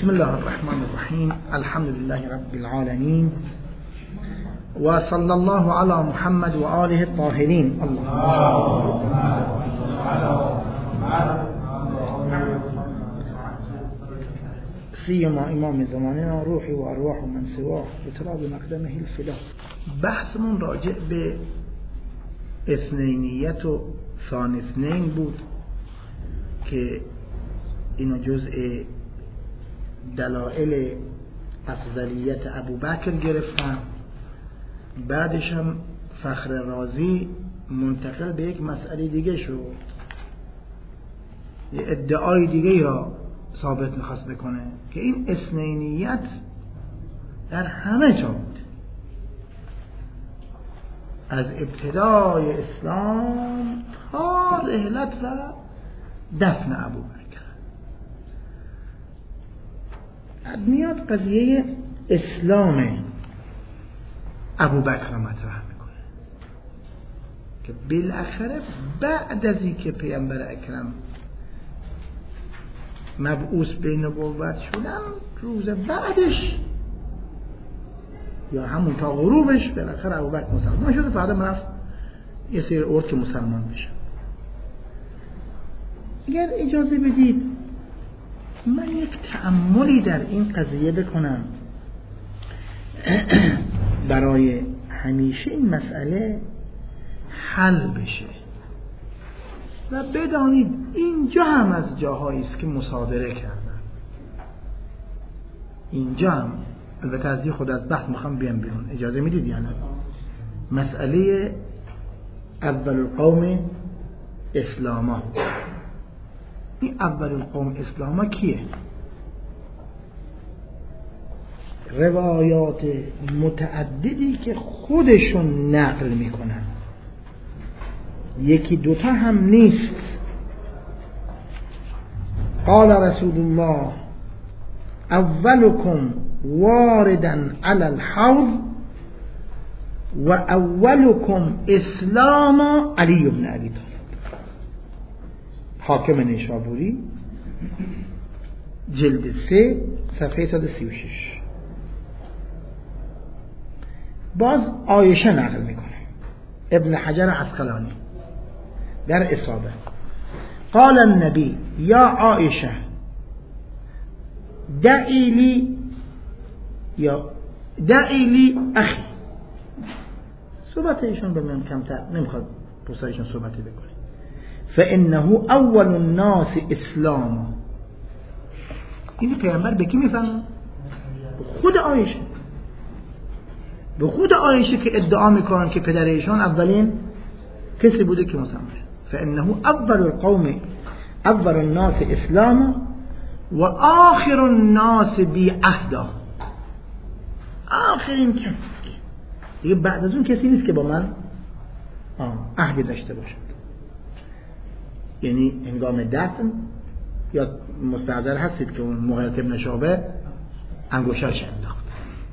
بسم الله الرحمن الرحيم. الحمد لله رب العالمين، وصلى الله على محمد وآله الطاهرين. سيما إمام زماننا روحي وأرواح من سواه بتراب مقدمه الفدا. بحث من راجع به اثنینیت و ثانی اثنین بود که اینو جزء دلائل افضلیت ابوبکر گرفتن. بعدش هم فخر رازی منتقل به یک مسئله دیگه شد، یه ادعای دیگه را ثابت میخواست بکنه که این اثنینیت در همه جا بود، از ابتدای اسلام تا رحلت و دفن ابوبکر. میاد قضیه اسلام ابوبکر را مطرح میکنه که بالاخره بعد از اینکه پیامبر اکرم مبعوث به نبوت شدن، روز بعدش یا همون تا غروبش بالاخره ابوبکر مسلمان شد. بعد من رفت یه سری ارد که مسلمان بشه. اگر اجازه بدید من یک تأملی در این قضیه بکنم برای همیشه این مسئله حل بشه و بدانید اینجا هم از جاهایی است که مصادره کردن. اینجا هم البته از خود از بحث میخوام بیام بیرون، اجازه میدید یا نه؟ مسئله اول القوم اسلاما. این اول القوم اسلاما کیه؟ روایات متعددی که خودشون نقل میکنن، یکی دوتا هم نیست. قال رسول الله اولکم واردا علی الحوض و اولکم اسلام علی بن ابی طالب. حاکم نیشابوری جلد 3 صفحه 136. باز عایشه نقل میکنه، ابن حجر عسقلانی در اصابه. قال النبی یا عایشه دعی لی اخی. صحبت ایشون به من کمتر نمیخواد پسرشون صحبتی بکنه. فانه اول الناس اسلام. این پیامبر به کی میفهمه؟ به خود عایشه، به خود عایشه که ادعا میکنن که پدر ایشان اولین کسی بوده که مسلمان. فانه اول القوم اول الناس اسلام و آخر الناس بی عهدا. آخرین کسی دیگه بعد از اون کسی نیست که با من عهدی داشته باشد. یعنی هنگام دفن یا مستحضر هستید که اون مغیرة ابن شعبه انگشترش انداخت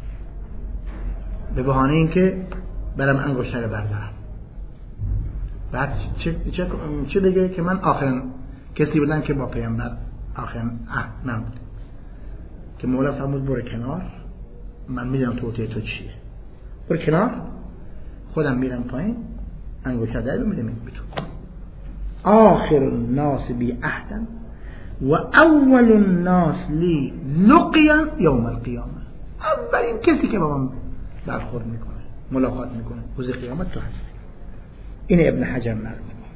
به بهانه اینکه برم انگشتر بردارم. بعد چه بگه که من آخرین کسی بودم که با پیامبر آخرین عهد من بودم. که مولا فرمود برو کنار، من میدونم توطئه تو چیه، برو کنار، خودم میرم پایین انگشتر در میدم به تو. آخر الناس بی عهدا و اول الناس لی لقیا یوم القیامه. اولین کسی که با من برخورد میکنه، ملاقات میکنه روز قیامت تو هستی. این ابن حجر نقل میکنه.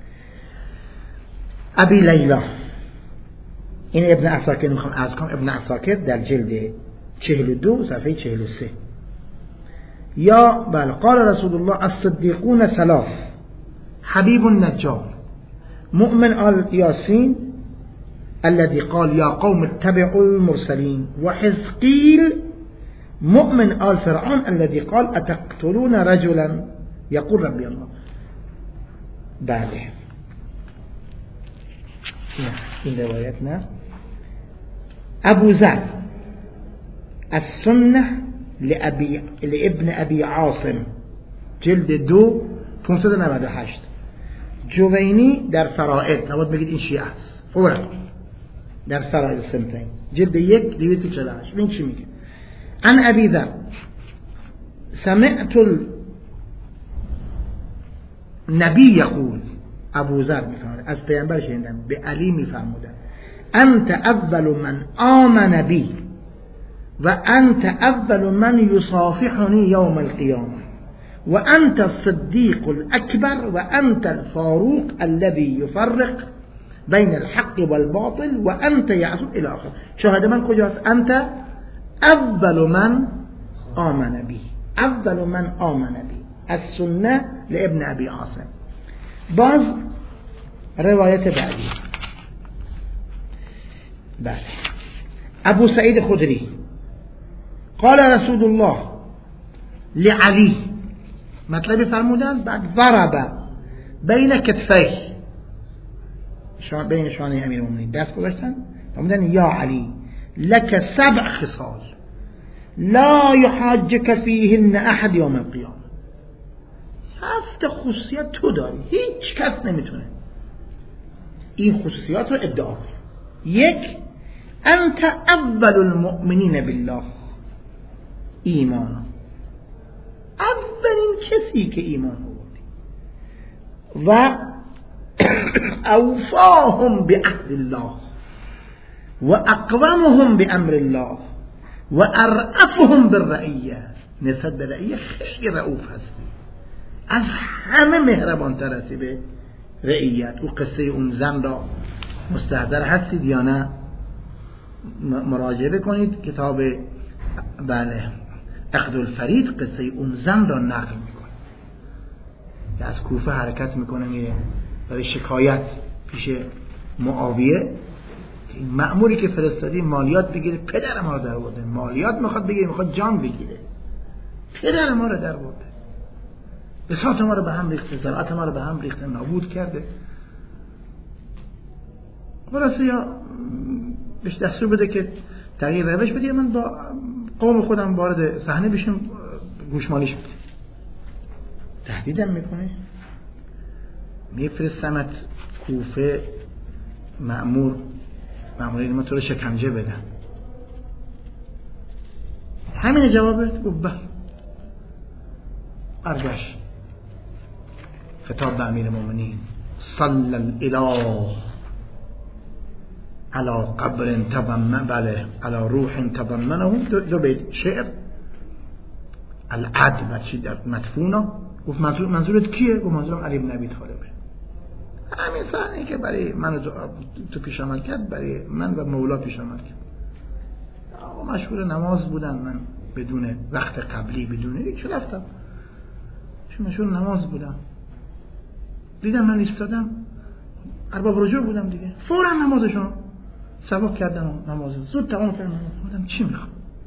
ابی لیلا، این ابن عساکر میخوام از کنم، ابن عساکر در جلد 42 صفحه 43. یا بله قال رسول الله الصدیقون ثلاث حبیب النجار مؤمن آل یاسین الذي قال یا قوم اتبعوا المرسلین و حزقیل مؤمن آل فرعون الذي قال اتقتلون رجلا يقول ربي الله. بله این روایت نه. ابو ذر السنه لابن ابي عاصم جلد 2 598. جوینی در فرائض. نباید بگید این شیعه است. فورا در فرائض سنتین جلد 1 248. این چی میگه؟ عن ابی ذر سمعت النبی یقول، ابو ذر میفرماید از پیامبر شنیدم، به علی میفرمودن انت اول من آمن بی و انت اول من یصافحنی یوم القیامه و انت الصدیق الاکبر و انت الفاروق الذي يفرق بین الحق والباطل و انت یعصب الی آخر. شاهد من کجاست؟ انت اول من آمن بی، اول من آمن بی. السنه لابن ابی عاصم. باز روایت بعدی، بله، ابو سعید خدری قال رسول الله لعلی، مطلبی فرمودن بعد ضرب بین کتفیه، بین شانه امیر المؤمنین دست گذاشتن فرمودن یا علی لك 7 خصال لا يحاجك فيهن احد يوم القيامه. 7 خصوصیت تو داری، هیچ کس نمیتونه این خصوصیات رو ادعا کنه. 1 انت اول المؤمنین بالله، ایمان، اولین کسی که ایمان آوردی. و اوفاهم بعهد الله و اقومهم بامر الله و ارأفهم بالرعیه. نسبت به رعیه خیلی رؤوف هستی، از همه مهربان تر هستی به رعیت. او قصه اون زن را مستحضر هستید یا نه؟ مراجعه بکنید کتاب بله عقد الفرید، قصه اون زن را نقل میکنه که از کوفه حرکت میکنه میره برای شکایت پیش معاویه. مأموری که فرستادی مالیات بگیره، پدر ما رو در برده. مالیات میخواد بگیره، میخواد جان بگیره. پدر ما رو در برده، بساط ما رو به هم ریخته، زراعت ما رو به هم ریخته، نابود کرده. خلاصه یا بهش دستور بده که تغییر روش بده، من با قوم خودم وارد صحنه بشم گوشمالیش بده. تهدیدم میکنه، میفرستمت کوفه، مأمورین ما تو رو شکنجه بدن. همین جوابت گفت بله. برگشت خطاب به امیر المؤمنین صلی الاله علی قبر تضمن، بله، علی روح تضمنه، دو بیت شعر العد مدفونا. گفت منظورت کیه؟ گفت منظورم علی بن ابی طالبه. همین صحنه که برای من تو پیش آمد کرد، برای من و مولا پیش آمد کرد. مشغول نماز بودن، من بدون وقت قبلی بدون هیچ رفتم، مشغول نماز بودم. دیدم من ایستادم، ارباب رجوع بودم دیگه، فورا نمازشون سبک کردم، نماز زود تمام کردم. گفتم چی میخوام؟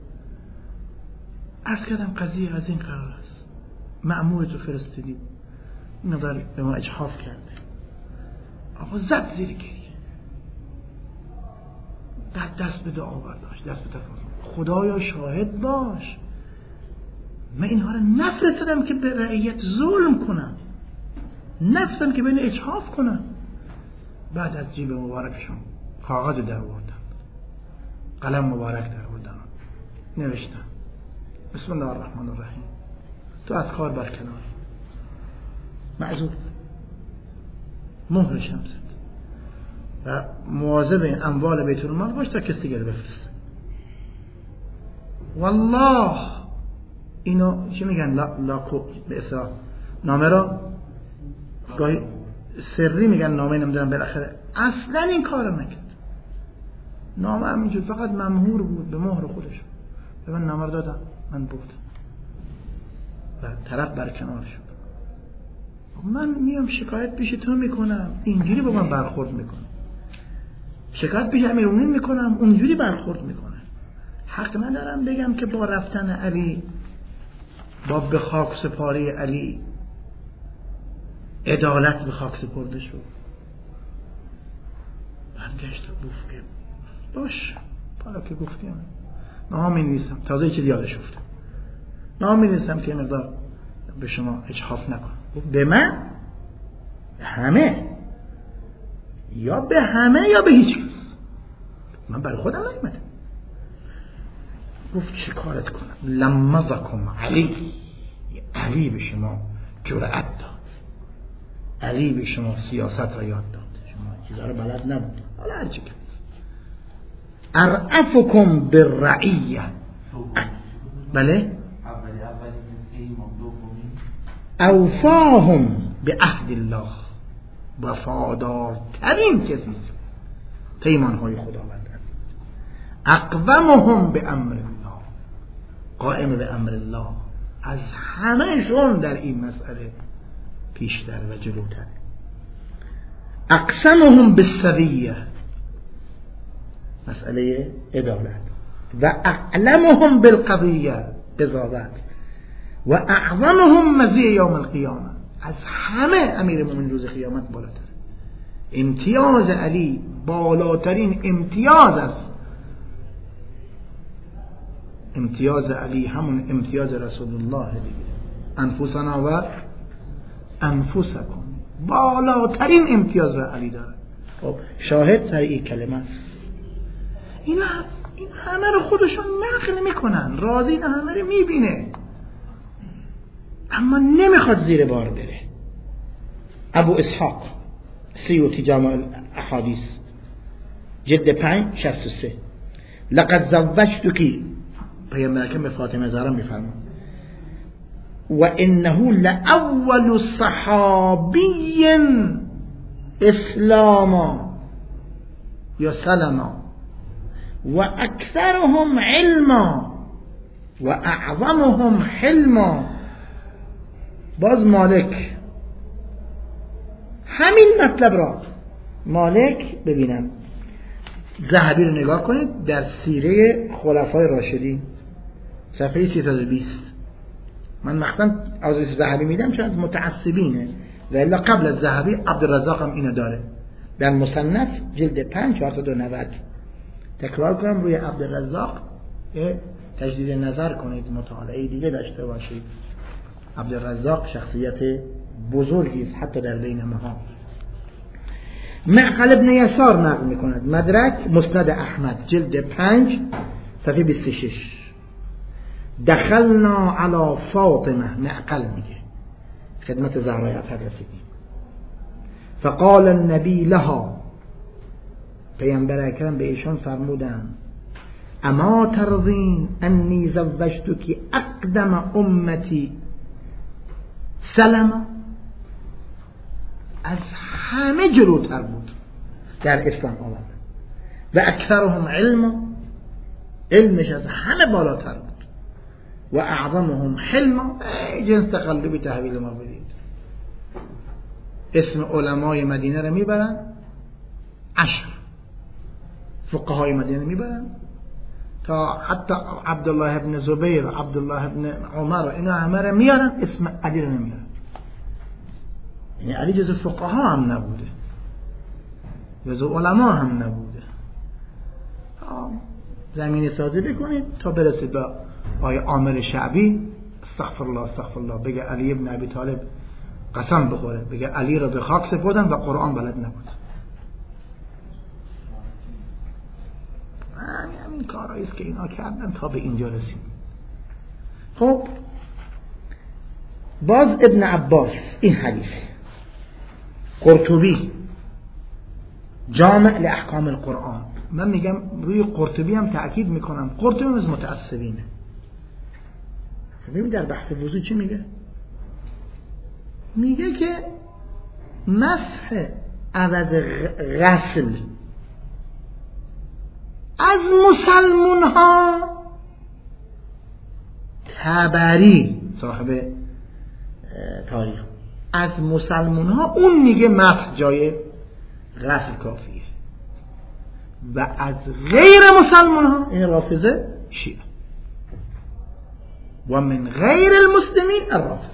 عرض کردم قضیه از این قرار است، مأمور تو فرستادی، اینو داره به ما اجحاف کرده. آقا زد زیر گریه، بعد دست به دعا برداشت، دست به تفاهم. خدایا شاهد باش، من اینها رو نفرستادم که به رعیت ظلم کنم، نفرستم که بین اجحاف کنم. بعد از جیب مبارکشون کاغذ در آوردن، قلم مبارک در آوردن، نوشتن بسم الله الرحمن الرحیم، تو از کار برکنار، معذور. مهر شمست و مواظب اموال بیت المال باش تا کسی دیگر بفرست. والله اینو چی میگن؟ لاکو به اصطلاح نامه را گاهی سری میگن نامه، نمیدونم، بالاخره اصلا این کارو نکرد. نامه همینجور فقط ممهور بود به مهر خودش. به من نامه رو دادم، من بود و طرف برکنار شد. من میام شکایت پیش تو میکنم، اینجوری با من برخورد میکنه. شکایت پیش امیرالمومنین میکنم، اونجوری برخورد میکنه. حق ندارم بگم که با رفتن علی، با به خاک سپاری علی، عدالت به خاک سپرده شد. برگشت گفت که باش، حالا که گفتیم نام نیستم، تازه چیزی یادش افتاد، نام نیستم که مقدار به شما اجحاف نکنم. به من؟ همه، یا به همه یا به هیچ کس. من برای خودم نیومدم. گفت چه کارت کنم؟ لمزکم علی به شما جرأت داد، علی به شما سیاست را یاد داد، شما چیزا رو بلد نبود. حالا هر چی کنید. ارعفکم بالرعیه. بله؟ اوفاهم به عهد الله. وفادارترین کسی پیمانهای خداوند. اقومهم به امر الله. قائم به امر الله. از همهشون در این مسئله پیشتر و جلوتر. اقسمهم بالسویه. مسئله عدالت. و اعلمهم بالقضیه. قضاوت. و اعظمهم مزیه یوم القیامه. از همه امیر مومنین روز قیامت بالاتر. امتیاز علی بالاترین امتیاز است. امتیاز علی همون امتیاز رسول الله دیگه. انفسنا و انفسکم. بالاترین امتیاز را علی داره. خب شاهد در این کلمه است. این همه رو خودشون نقل میکنن، راضی همه رو میبینه، اما نمیخواد زیر بار بره. ابو اسحاق سیوطی جامع الاحادیث جلد 5 63. لقد زوجتك، پیامبر اکرم به فاطمه زهرا میفرماد و انه لاول صحابی اسلاما یا سلما و اکثرهم علما و اعظمهم حلما. باز مالک همین مطلب را مالک ببینم. ذهبی رو نگاه کنید در سیره خلفای راشدین صفحه 320. من مخصوصا از ذهبی میدم چون از متعصبینه و الا قبل از ذهبی عبدالرزاق هم اینو داره در مصنف جلد 5 490. تکرار کنم روی عبدالرزاق تجدید نظر کنید، مطالعه دیگه داشته باشید. عبدالرزاق شخصیت بزرگی است حتی در بین ما. معقل ابن یسار نقل میکند مدرک مسند احمد جلد 5 صفحه 26. دخلنا علی فاطمه، معقل میگه خدمت زهرای اطهر رسیدیم. فقال النبی لها، پیامبر اکرم به ایشان فرمودند اما ترضین انی زوجتکی اقدم امتی سلمه. از همه جلوتر بود در اسلام آمد و اکثرهم علما، علمش از همه بالاتر بود و اعظمهم حلما. جنس تقلبی تحویل ما بدید. اسم علمای مدینه رو میبرن 10 فقهای مدینه میبرن تا حتی عبدالله ابن زبیر و عبدالله ابن عمر اینا همه رو میارن، اسم علی رو نمیارن. یعنی علی جز فقها هم نبوده، جز علما هم نبوده. زمینه سازی بکنید تا برسید به آیه عامر شعبی استغفر الله بگه علی ابن ابی طالب قسم بخوره بگه علی را به خاک سپردن و قرآن بلد نبود. همین کارهایی است که اینا کردن تا به اینجا رسید. خب باز ابن عباس این حدیث قرطبی جامع لاحکام القرآن. من میگم روی قرطبی هم تأکید میکنم، قرطبی از متعصبینه. ببین در بحث وضو چی میگه؟ میگه که مسح عوض غسل از مسلمون ها، تبری صاحب تاریخ، از مسلمون ها اون میگه مسح جای غسل کافیه و از غیر مسلمون ها این رافضه شیعه و من غیر المسلمین الرافضه.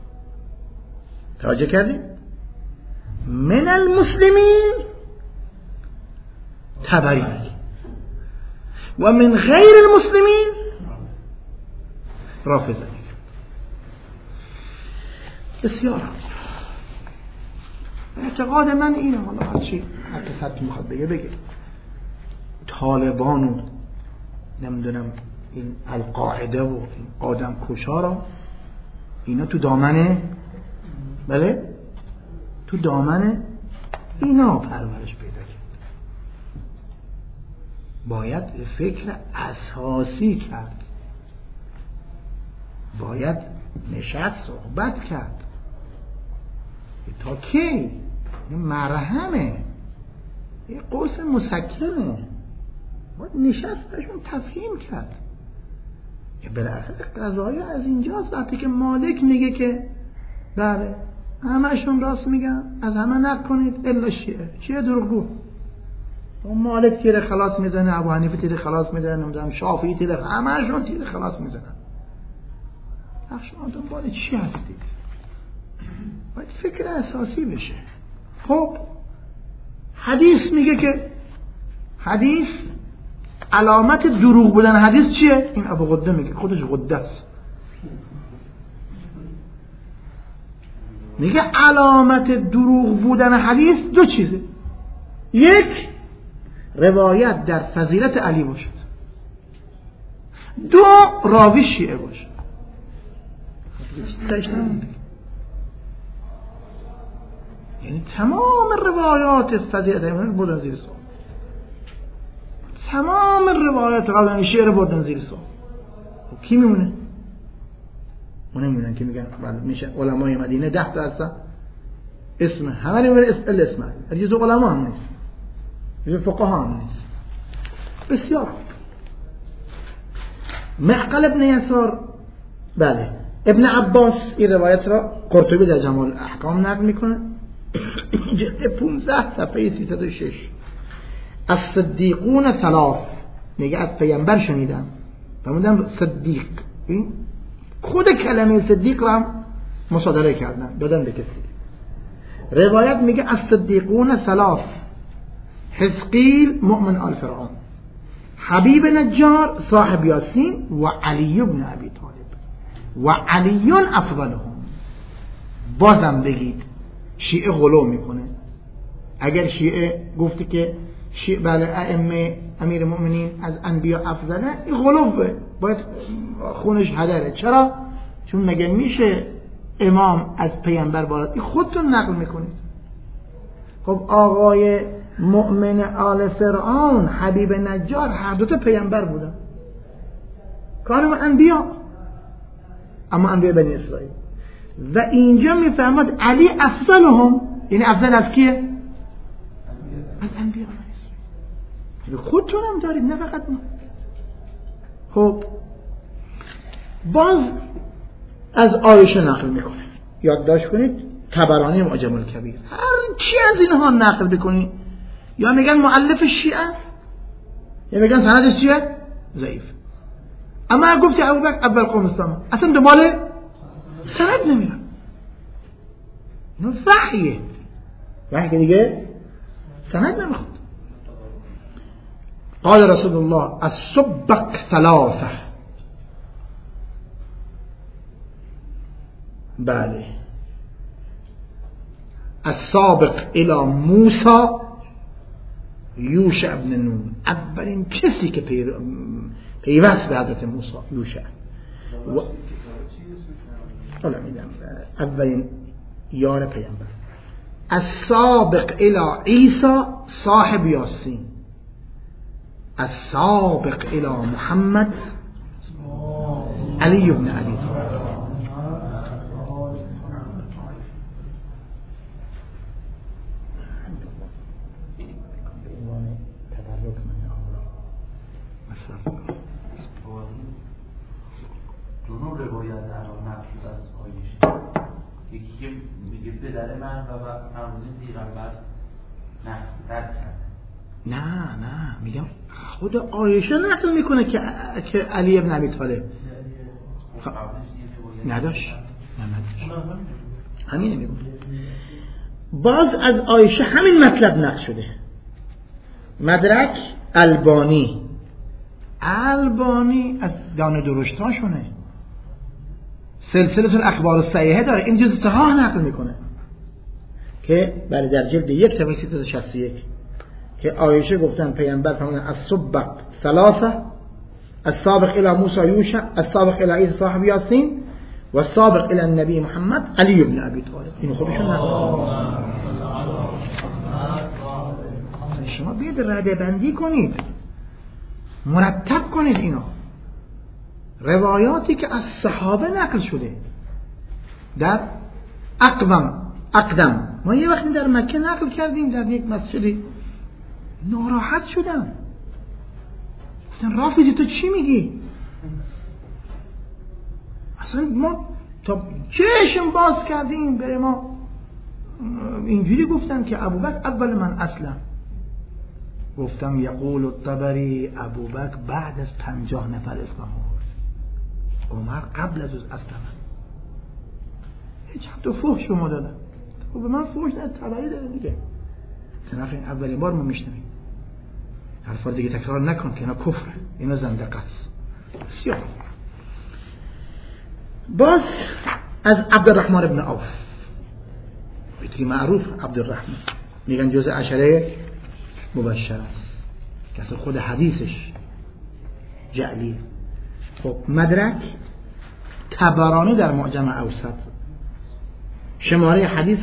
توجه کردید؟ من المسلمین تبری و من غیر المسلمین رافضه. بسیار اعتقاد من اینه، حالا هرچی حتی میخواد بگه طالبان و نمیدونم این القاعده و این آدم کشا را اینا تو دامن بله تو دامن اینا پرورش پیدا کرد. باید فکر اساسی کرد، باید نشست صحبت کرد. تا کی؟ این مرهمه، یه قوس مسکنه، باید نشست برشون تفهیم کرد. بالاخره قضایه از اینجاست. وقتی که مالک میگه که بله همشون راست میگن، از همه نقل کنید الا شیعه دروغگو. اون مالک تیر خلاص میزنه، ابو حنیفه تیر خلاص میزنه، نمیدونم شافعی تیر، همشون تیر خلاص میزنن. شما دنبال چی هستید؟ باید فکر اساسی بشه. خب حدیث میگه که حدیث علامت دروغ بودن حدیث چیه؟ این ابو غده میگه، خودش غده است، میگه علامت دروغ بودن حدیث دو چیزه. یک، روایت در فضیلت علی باشد. دو، راوی شیعه باشد. یعنی تمام روایات فضیلت علی بودن زیر سوال، تمام روایات قبلا شیعه رو بردن زیر سوال. خب کی میمونه؟ اون نمیدونن که میگن بله میشه علمای مدینه 10 تا هستن، اسم همه نمیدونن اسم هست، جزو علما هم نیست، جزو فقها هم نیست. بسیار معقل ابن یسار بله ابن عباس این روایت را قرطبی در جمال الاحکام نقل میکنه، جلد 15 صفحه 306. از صدیقون ثلاث میگه از پیامبر شنیدم فرمودن صدیق، این خود کلمه صدیق رو هم مصادره کردن دادن به کسی. روایت میگه از صدیقون ثلاث، حزقیل مؤمن آل فرعون، حبیب نجار صاحب یاسین و علی بن ابی طالب و علی افضلهم. بازم بگید شیعه غلو میکنه. اگر شیعه گفته که شیعه بله ائمه امیر المؤمنین از انبیا افضله، این غلوه، باید خونش هدره. چرا؟ چون مگه میشه امام از پیامبر بالات؟ این خودتون نقل میکنید. خب آقای مؤمن آل فرعون حبیب نجار هر دو تا پیامبر بودن، کانوا انبیا، اما انبیا بنی اسرائیل. و اینجا میفهمد علی افضلهم، یعنی افضل از کیه؟ از انبیا بنی اسرائیل. خودتون هم دارید نه فقط ما. خب باز از عایشه نقل میکنه، یادداشت کنید طبرانی معجم الکبیر، هر چی از اینها نقل بکنید یا میگن مؤلف شیعه است یا میگن سندش چیه؟ ضعیف. اما گفتی ابوبکر اول قوم اسلام، اصلا دنبال سند نمیرن. اینو وحیه، وحی که دیگه سند نمیخواد. قال رسول الله السبق ثلاثه، بله السابق الى موسی یوشع ابن نون، اولین کسی که پیوست به حضرت موسی یوشع، حالا میدم اولین یار پیامبر. السابق الى عیسی صاحب یاسین، السابق الى محمد علی بن ابی طالب. دونو روایت الان نقل از عایشه، یکی که میگه پدر من و فرمودین پیغمبر نقل کرده. نه میگم خود عایشه نقل میکنه که علی ابن ابی طالب نداشت. همین میگم. باز از عایشه همین مطلب نقل شده. مدرک البانی از دانه درشتاشونه، سلسله الاخبار الصحیحه داره، این جزء صحاح نقل میکنه که بله در جلد 1 صفحه 361 که عایشه گفتن پیامبر فرمودن السبق ثلاثه، السابق الى موسی یوشع، السابق الى عیسی صاحب یاسین و السابق الى النبی محمد علی بن ابی طالب. این خودشون نقل. شما بیاید رده بندی کنید، مرتب کنید اینو. روایاتی که از صحابه نقل شده در اقدم ما یه وقتی در مکه نقل کردیم، در یک مسجدی ناراحت شدم، گفتن رافضی تو چی میگی؟ اصلا ما تا چشم باز کردیم به ما اینجوری گفتن که ابوبکر اول من اسلم. گفتم یقول الطبری ابوبکر بعد از 50 نفر اسلام آورد، عمر قبل از اسلام. هیچ حتی فحش شما دادن، خب به من فحش داد، طبری داره دیگه. طرف این اولین بار ما میشنویم حرفا دیگه تکرار نکن که اینا کفره، اینا زندقه است. بسیار. باز از عبدالرحمن ابن عوف، بهتری معروف عبدالرحمن، میگن جزء عشره مبشر است که اصلا خود حدیثش جعلیه. خب مدرک طبرانی در معجم اوسط شماره حدیث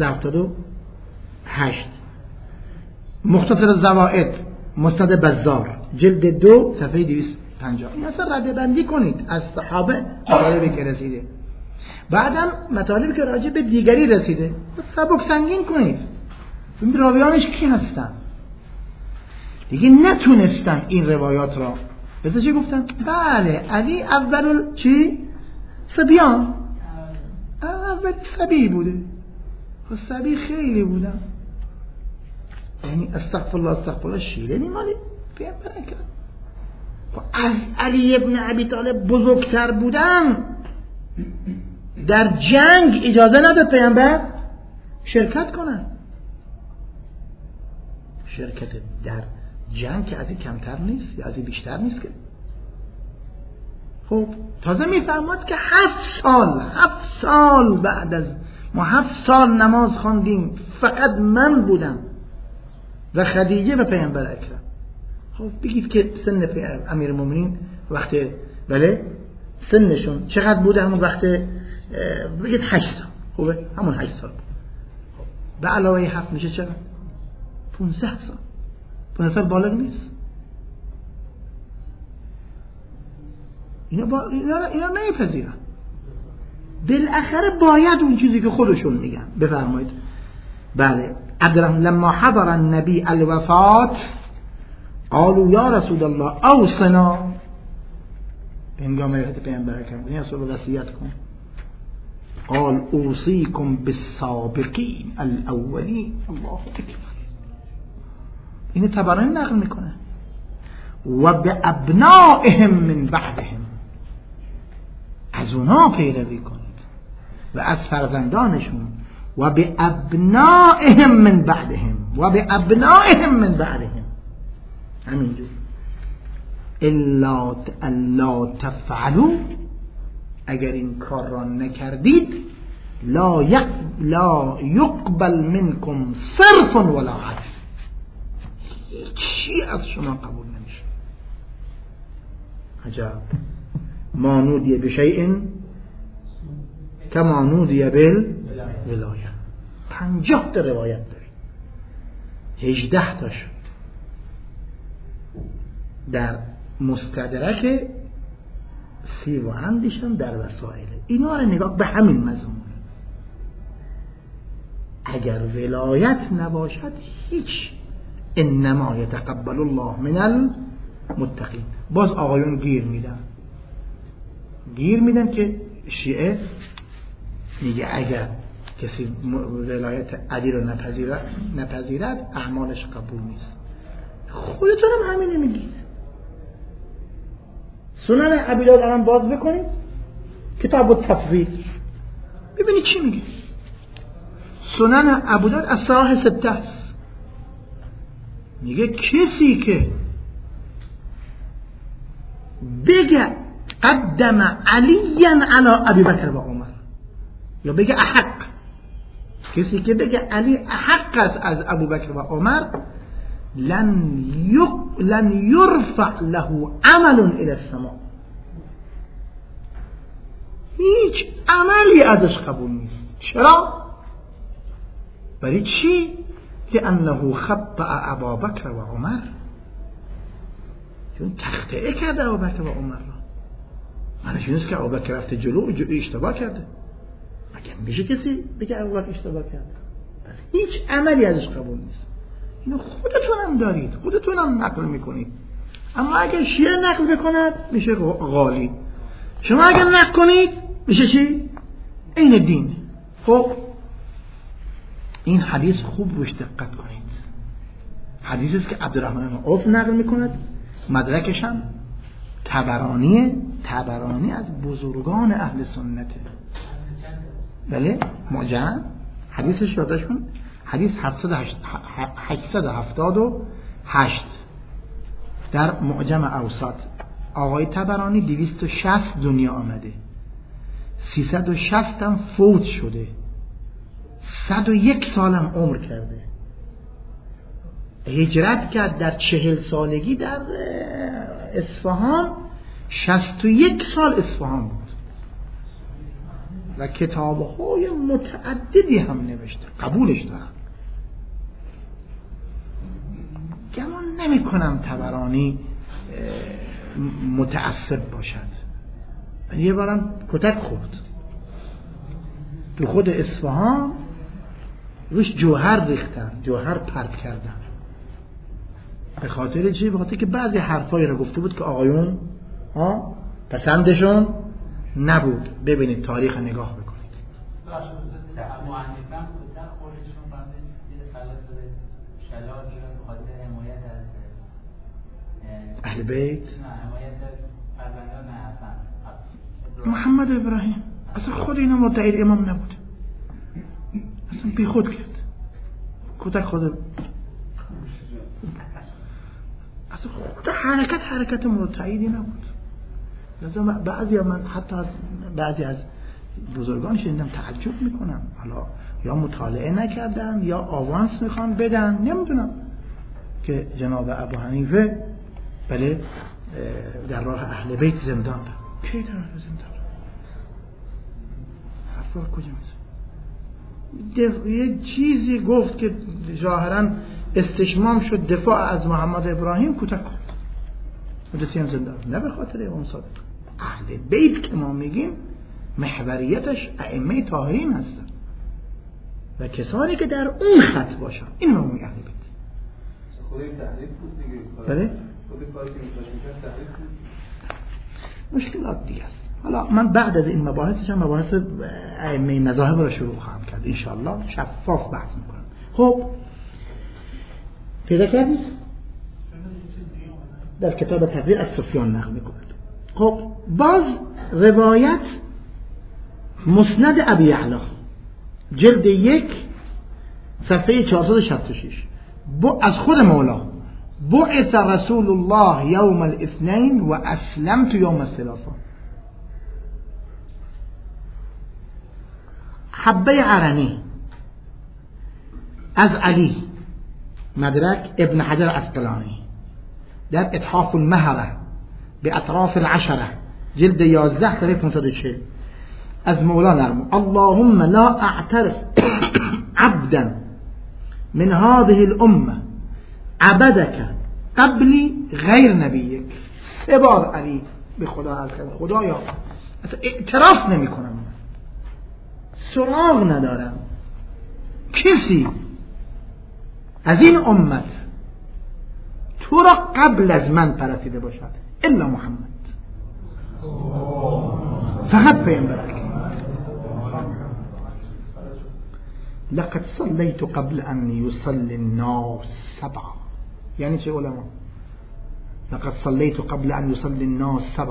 878، مختصر الزوائد مسند بزار جلد 2 صفحه 250. این اصلا رده بندی کنید از صحابه مطالبی که رسیده، بعدم مطالبی که راجع به دیگری رسیده سبک سنگین کنید. این راویانش کی هستن؟ دیگه نتونستن این روایات را بذار چی گفتن؟ بله علی اول چی؟ صبیان، اول صبی بوده، صبی خیلی بودن، یعنی استغفرالله شیرینی مالی پیامبر کرد. از علی ابن ابی طالب بزرگتر بودن، در جنگ اجازه نداد پیامبر شرکت کنن. شرکت در جنگ که از این کمتر نیست یا از این بیشتر نیست که. خب تازه میفرماد که 7 سال بعد از ما 7 سال نماز خواندیم، فقط من بودم و خدیجه و پیامبر اکرم. خب بگید که سن امیرالمومنین وقت بله سنشون چقدر بوده همون وقت؟ بگید 8 سال. خوبه همون 8 سال بود. خب به علاوه 7 میشه چقدر؟ 15 سال. 15 سال بالغ نیست. اینا نمیپذیرن. بالاخره باید اون چیزی که خودشون میگن. بفرمایید. بله عبدالرحمن لما حضر النبی الوفات قالوا یا رسول الله اوصنا، هنگام رفت پیامبر کردن یا رسول الله وصیت کن. قال اوصیکم بالسابقین الاولین. الله اکبر. این طبرانی نقل میکنه و به ابنائهم من بعدهم، از اونا پیروی کنید و از فرزندانشون، و به ابنائهم من بعدهم و به ابنائهم من بعدهم، همینجور. الا تفعلوا، اگر این کار را نکردید لا یقبل منکم صرف ولا عدل، چی از شما قبول نمیشه. عجب. ما نودی بشیء کما نودی بالولایه. 50 تا روایت داریم، 18 تاش در مستدرک 30 اندیشم در وسائل. اینا رو نگاه به همین مضمون. اگر ولایت نباشد هیچ. انما یتقبل الله من المتقین. باز آقایون گیر میدن که شیعه میگه اگر کسی ولایت علی رو نپذیرد اعمالش قبول نیست. خودتون هم همینه میگید. سنن ابی داود الان باز بکنید، کتاب التفضیل، ببینید چی میگه. سنن ابی داود اصحاح 6 است. میگه کسی که بگه قدم علیاً علی ابی بکر و عمر، یا بگه احق، کسی که بگه علی احق است از ابو بکر و عمر، لن يرفع له عمل الى السماء، هیچ عملی ازش قبول نیست. چرا؟ برای چی؟ لانه خطأ ابابکر و عمر، چون تخطئه کرده ابوبکر و عمر را. معنیش نیست که ابوبکر رفته جلو اشتباه کرده. مگه میشه کسی بگه ابوبکر اشتباه کرده؟ پس هیچ عملی ازش قبول نیست. اینو خودتون هم دارید، خودتون هم نقل میکنید. اما اگر شیعه نقل بکند میشه غالی، شما اگر نقل کنید میشه چی؟ این دین. خب این حدیث خوب روش دقت کنید. حدیثی است که عبدالرحمن بن عوف نقل میکند، مدرکش هم طبرانی از بزرگان اهل سنته. بله معجم حدیثش یادش کن، حدیث 878 در معجم اوسط. آقای طبرانی 260 دنیا آمده، 360 هم فوت شده، 101 سال هم عمر کرده. هجرت کرد در 40 سالگی در اصفهان، 61 سال اصفهان بود و کتاب‌های متعددی هم نوشته. قبولش دارم، گمان نمی کنم طبرانی متعصب باشد. یه بارم کتک خورد تو خود اصفهان، روش جوهر ریختن، جوهر پرت کردن. به خاطر چی؟ به خاطر که بعضی حرفایی رو گفته بود که آقایون پسندشون نبود. ببینید تاریخ نگاه بکنید. اهل بیت محمد ابراهیم اصلا خود اینا مدعی امام نبود، اصلا بی خود کرد، کودک خود اصلا خود حرکت مدعی نبود. لازم بعضی من حتی از بعضی از بزرگان شنیدم تعجب میکنم، حالا یا مطالعه نکردن یا آوانس میخوان بدن، نمیدونم، که جناب ابو حنیفه بله در راه اهل بیت زندان رفت. کی در راه زندان رفت؟ حرفا کجا میزن؟ یه چیزی گفت که ظاهرا استشمام شد دفاع از محمد ابراهیم، کتک خورد، مدتی هم زندان. نه به خاطر امام صادق. اهل بیت که ما میگیم محوریتش ائمه طاهرین هستن و کسانی که در اون خط باشن، این رو میگه اهل بیت. خودی تحریف بود دیگه. بله؟ خودی کاری که می‌کنه تحریف بود. مشکلات دیگه است. حالا من بعد از این مباحثش هم مباحث ائمه مذاهب رو شروع خواهم کرد ان شاء الله، شفاف بحث میکنم. خب پیدا کردید؟ در کتاب تفسیر از سفیان نقل میکنند. خب باز روایت مسند ابی یعلا جلد 1 صفحه 466 از خود مولا: بعث رسول الله یوم الاثنین و اسلمت یوم الثلاثاء. حبه عرنی از علی، مدرک ابن حجر عسقلانی در اتحاف المهره به اطراف العشره جلد 11 صفحه 540 از مولا نرمو: اللهم لا اعترف عبدا من هذه الامه عبدك قبلی غیر نبیک. 3 بار علی به خدا عرض کرد: خدایا اعتراف نمی کنم، سراغ ندارم کسی از این امت تو را قبل از من پرستیده باشد الا محمد، فقط پیامبرت. لقد صلیت قبل ان يصلي الناس 7. یعنی چه علما؟ لقد صلیت قبل ان يصلي الناس 7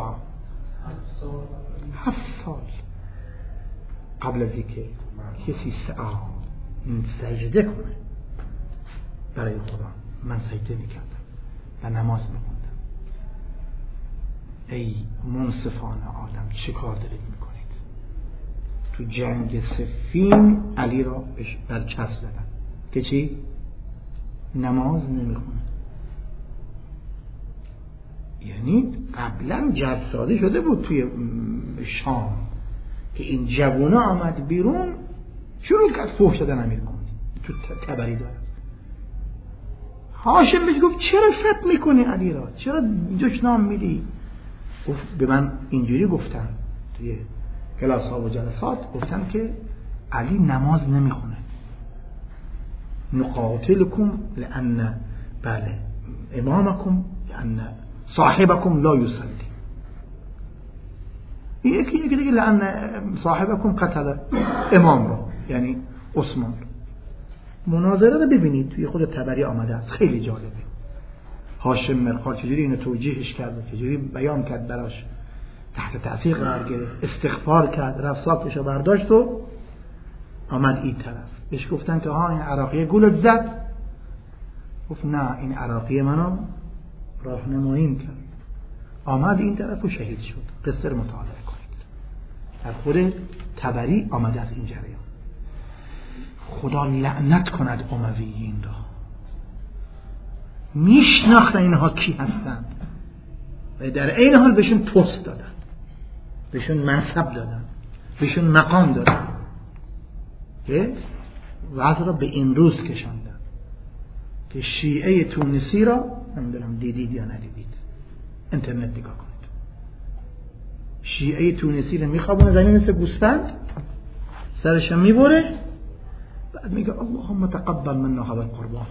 سال قبل از اینکه کسی سجده کنه برای خدا من سجده میکردم و نماز میخوندم. ای منصفان عالم چه کار دارید میکنید؟ تو جنگ صفین علی را بر چسب زدن که چی؟ نماز نمیخونه. یعنی قبلا جدسازی شده بود توی شام که این جوونه آمد بیرون شروع کرد فحش دادن امیرکوی تو تبری دارد. هاشم بهش گفت چرا ست میکنی علی را، چرا جوش نام میدی؟ گفت به من اینجوری گفتن توی کلاس ها و جلسات، گفتن که علی نماز نمیخونه. نقاتلکم لأن بله امامکم لأن صاحبکم لا یصلی. یکی دیگه لأن صاحبکم قتل امام رو، یعنی عثمان. مناظره رو ببینید توی خود تبری آمده است، خیلی جالبه. هاشم مرخال چجوری اینو توجیهش کرد، چجوری بیان کرد براش، تحت تأثیر قرار گرفت، استغفار کرد، رفت ساکتشو برداشت و آمد این طرف. بهش گفتن که ها این عراقیه گولت زد. گفت نه این عراقیه منو راهنماییم کرد. آمد این طرف و شهید شد. قصه رو مطالعه کنید، در خود تبری آمده از این جریان. خدا لعنت کند امویین را، میشناختن اینها کی هستند و در این حال بهشون پست دادن، بهشون منصب دادن، بهشون مقام دادن، که وضع را به این روز کشاندن که شیعه تونسی را نمیدونم دیدید یا ندیدید، اینترنت نگاه کنید. شیعه تونسی رو میخوابونه زمین مثل گوسفند، سرش میبره، بعد میگه اللهم تقبل منا هذا القربان.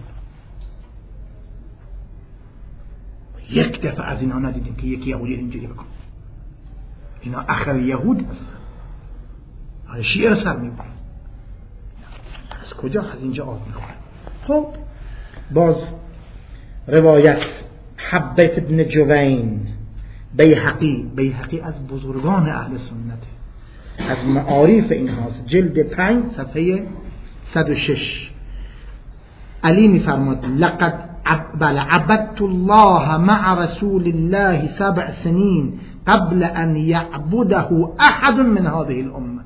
یک دفعه از اینها ندیدیم که یکی یهودی اینجوری بکنه. اینا اخر یهود هستن، شیعه رو سر میبره. از کجا؟ از اینجا آب میخوره. خب باز روایت حبیت ابن جوین بیهقی از بزرگان اهل سنته، از معارف این هاست، جلد 5 صفحه 106. علی میفرماد لقد عبدت الله مع رسول الله 7 سنين قبل ان يعبده احد من هذه الامه.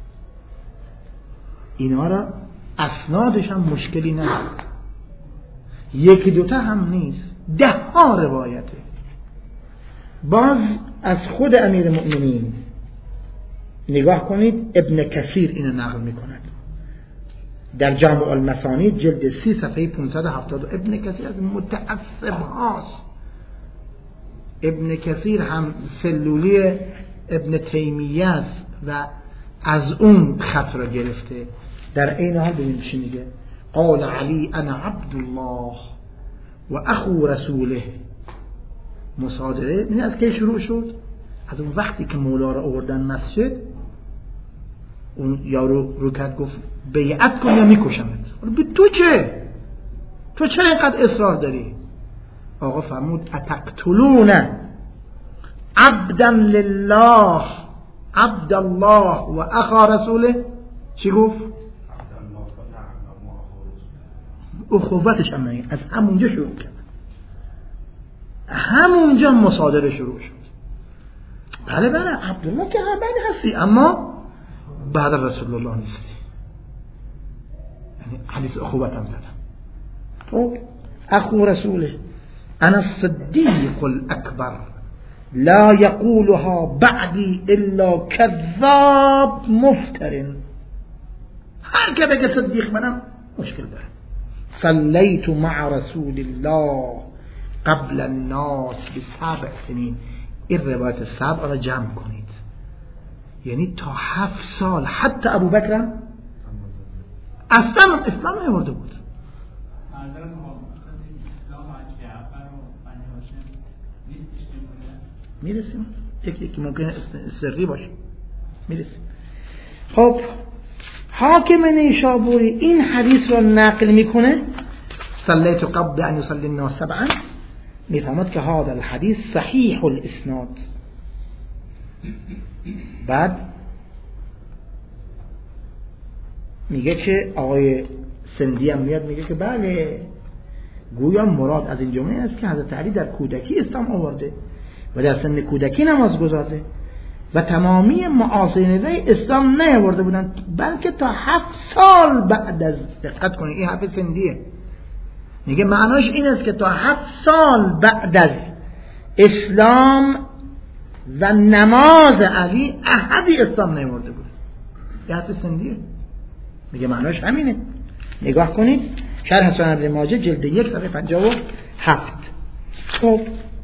اینا را اسنادش هم مشکلی نداره، یکی دوتا هم نیست، 10 روایته. باز از خود امیر مؤمنین نگاه کنید، ابن کثیر اینو نقل میکند در جامع المسانید جلد 30 صفحه 570. ابن کثیر از متعصب هاست. ابن کثیر هم سلولی ابن تیمیه است و از اون خط را گرفته. در این حال ببینید چی میگه، قال علی انا عبد الله و اخو رسوله. مصادره این از کی شروع شد؟ از اون وقتی که مولا را آوردن مسجد، اون یارو رو کرد گفت بیعت کن یا میکشمت. به تو چه؟ تو چرا اینقدر اصرار داری؟ آقا فرمود اتقتلون عبدا لله عبد الله و اخا رسوله. چی گفت؟ اخوتش هم نگه. از همونجا شروع کرد، همونجا مصادره شروع شد. بله عبدالله که همه هستی، اما بعد رسول الله نیستی. یعنی حدیث اخوت هم زدن. خب اخو رسوله انا الصدیق الاکبر لا یقولها بعدی الا کذاب مفتر. هر که بگه صدیق منم مشکل داره. صلیت مع رسول الله قبل الناس ب7 سنین. این روایت 7 را جمع کنید، یعنی تا 7 سال. حتی ابو بکر اصلا اسلام نیاورده بود. میرسیم یکی ممکنه سری باشه، میرسیم. خب حاکم نیشابوری این حدیث را نقل میکنه، صلیت قبل ان یصلی الناس 7، میفهمد که هذا الحدیث صحیح الاسناد. بعد میگه که آقای سندی هم میاد میگه که بله گویا مراد از این جمله است که حضرت علی در کودکی اسلام آورده و در سن کودکی نماز گذارده و تمامی معاصرین وی اسلام نیاورده بودن، بلکه تا 7 سال بعد از. دقت کنید این حرف سندیه، میگه معناش این است که تا 7 سال بعد از اسلام و نماز علی احدی اسلام نیورده بود. یه حدیث سندیه میگه معناش همینه. نگاه کنید شرح سنن ابن ماجه جلد 1 صفحه 57. خب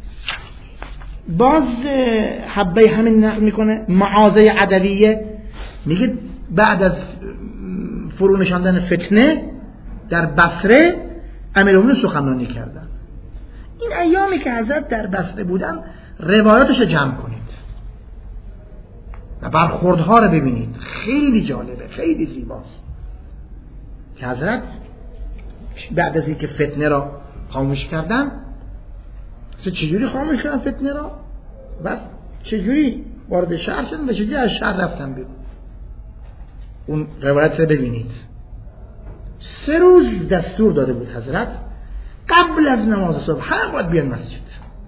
باز حبه همین نقل میکنه معاذ عدویه، میگه بعد از فرو نشاندن فتنه در بصره امیرالمومنین سخنرانی کردن. این ایامی که حضرت در بصره بودن روایاتش جمع کنید و برخوردها رو ببینید، خیلی جالبه، خیلی زیباست که حضرت بعد از اینکه فتنه را خاموش کردن، چجوری خاموش کردن فتنه را، بعد چجوری وارد شهر شدن و چجوری از شهر رفتن بیرون. اون روایت رو ببینید. 3 روز دستور داده بود حضرت قبل از نماز صبح هر باید بیان مسجد.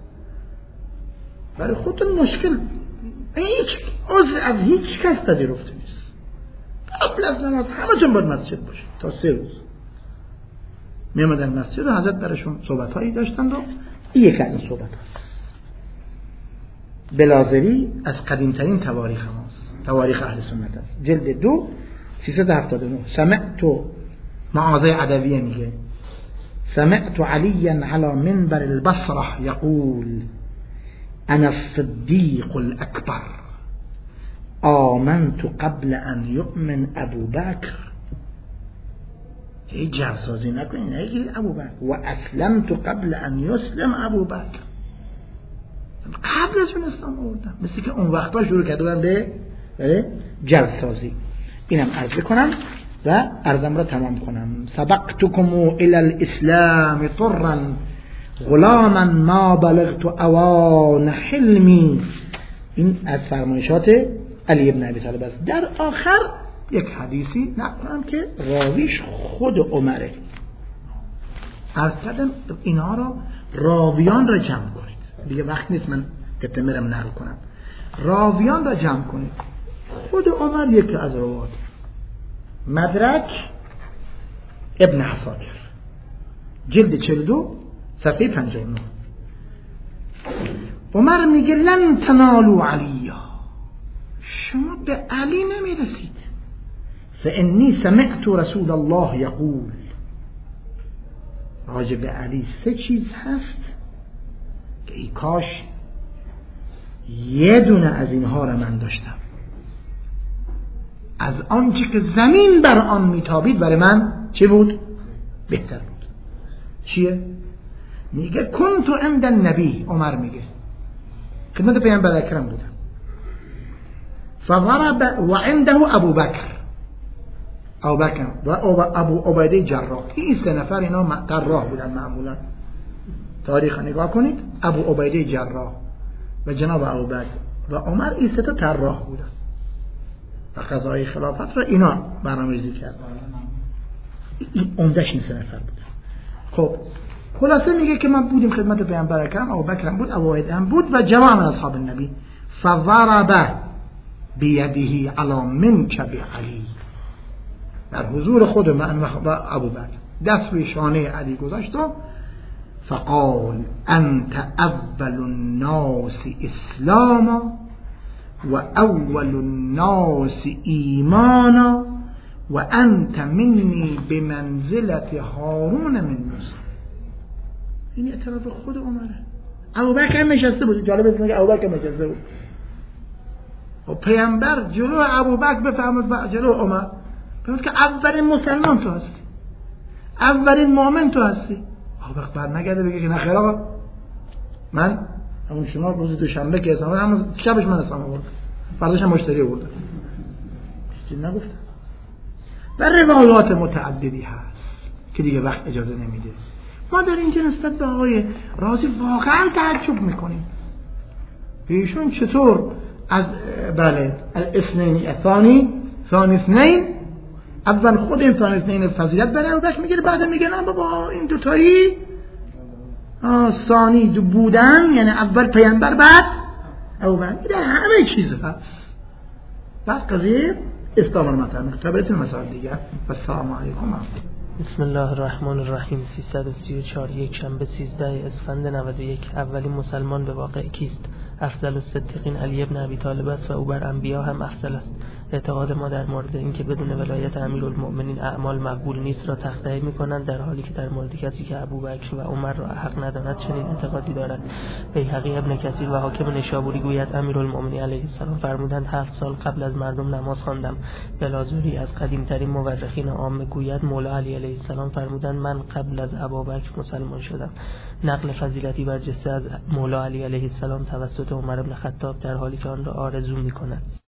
برای خودتون مشکل هیچ عذر از هیچ کس پذیرفته نیست. قبل از نماز همتون باید مسجد باشید تا 3 روز. میامدن مسجد و حضرت براشون صحبت‌هایی داشتند و این یک از این صحبت هست. بلازری از قدیمترین تواریخ ماست، تواریخ اهل سنت است. جلد 2 379. سمعت معاذ عدویه میگه سمعت عليا على منبر البصره يقول انا الصديق الاكبر آمنت قبل ان يؤمن ابو بكر. هیچ جرسازی نکنین، نگید ابو بکر و اسلمت قبل ان يسلم ابو بکر. قبل از اون اسلام آوردم، مثل که اون وقتا شروع کرده بودن به جرسازی. اینم عرض کنم و عرضم را تمام کنم. سبقتكم الى الاسلام طرا غلاما ما بلغت اوان حلمی. این از فرمایشات علی بن ابی طالب است. در آخر یک حدیثی نقلم که راویش خود عمره. عرض کردم اینها را راویان را جمع کنید، دیگه وقت نیست من تتمرم نقل کنم. راویان را جمع کنید. خود عمر یکی از روات. مدرک ابن عساکر جلد 42 صفحه 59. عمر میگه لن تنالوا علیا، شما به علی نمیرسید. فانی سمعت رسول الله یقول، راجع به علی 3 چیز هست که ای کاش یه دونه از اینها را من داشتم. از آنچه که زمین بر آن میتابید برای من چه بود؟ بهتر بود. چیه؟ میگه کنت عند النبی. عمر میگه خدمت پیامبر اکرم بودم. فضرب و عنده ابو بکر و ابو عبیده جراح. این 3 نفر اینا جراح بودن معمولا. تاریخ نگاه کنید. ابو عبیده جراح و جناب ابو بکر و عمر این 3 تا جراح بودن و قضای خلافت را اینا برنامه‌ریزی کردن. این عمده‌اش این 3 نفر بودن. خب خلاصه میگه که من بودیم خدمت پیامبر اکرم، ابو بکر هم بود، ابو عبیده هم بود و جماعت از اصحاب النبی. فضرب بیده علی منکب علی، در حضور خود من و ابو بکر دست روی شانه علی گذاشت و فقال انت اول الناس اسلاما و اول الناس ایمانا و انت منی بمنزلت هارون من موسی. این اعتراف خود عمره. ابو بکر نشسته بود. جالب است که ابو بکر نشسته بود و پیامبر جلو ابو بکر بفرمود و جلو عمر بگه که اولین مسلمان تو هستی، اولین مؤمن تو هستی. ابو بکر بعد نگرده بگه که نه خیر آقا، من همون شما روز دوشنبه که اسلام همون شبش من اسلام آوردم، فرداش هم مشتری آوردم. چیزی نگفتم. و روایات متعددی هست که دیگه وقت اجازه نمیده. ما در اینجا نسبت به آقای رازی واقعا تعجب میکنیم. ایشون چطور از الاثنین ثانی اثنین، اول خود این ثانی اثنین فضیلت برای ابوبکر میگیره، بعد میگه نه بابا این دوتایی ثانی دو بودن، یعنی اول پیامبر بعد ابوبکر. در همه چیز هست. بعد قضیه استامر مطرح میکنه. تا برسیم مسائل دیگه. السلام علیکم. بسم الله الرحمن الرحیم. 334 یک شنبه 13 اسفند 91. اولین مسلمان به واقع کیست؟ افضل الصدیقین علی بن ابی طالب است و او بر انبیا هم افضل است. اعتقاد ما در مورد اینکه بدون ولایت امیرالمؤمنین اعمال مقبول نیست را تخطئه می‌کنند، در حالی که در مورد کسی که ابوبکر و عمر را حق نداند چنین اعتقادی دارد. بیهقی، ابن کثیر و حاکم نیشابوری گوید امیرالمؤمنین علیه السلام فرمودند 7 سال قبل از مردم نماز خواندم. بلازوری از قدیمترین مورخین عامه گوید مولا علی علیه السلام فرمودند من قبل از ابوبکر مسلمان شدم. نقل فضیلتی برجسته از مولا علی علیه السلام توسط عمر بن خطاب در حالی که آن را آرزو می‌کند.